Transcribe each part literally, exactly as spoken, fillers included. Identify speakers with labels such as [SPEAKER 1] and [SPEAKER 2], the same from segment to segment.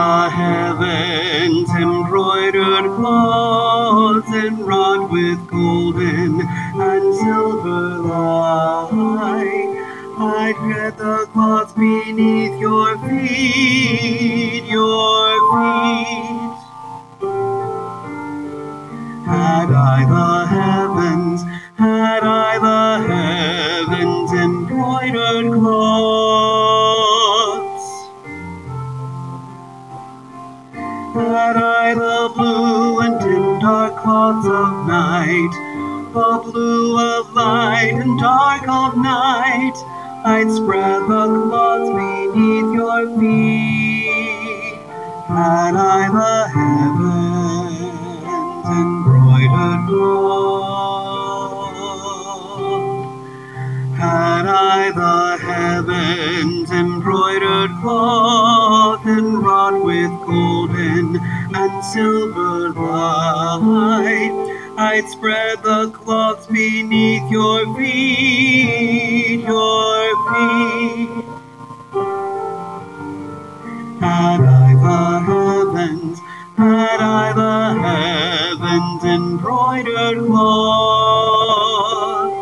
[SPEAKER 1] the heavens embroidered cloths enwrought with golden and silver light. I tread the cloths beneath your feet, your feet. Had I the heavens, had I the heavens embroidered cloths, had I the blue and dim dark cloths of night, the blue of light and dark of night, I'd spread the cloths beneath your feet. Had I the heavens embroidered cloth, had I the heavens embroidered cloth enwrought with golden and silver light, I'd spread the cloths beneath your feet, your feet. Had I the heavens, had I the heavens embroidered cloth,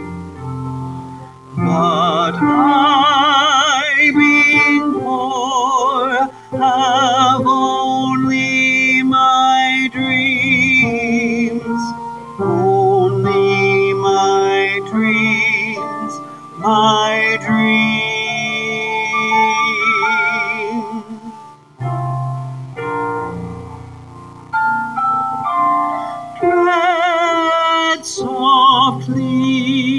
[SPEAKER 1] but I, being poor, have only my dreams, only my dreams, my dreams. Tread softly,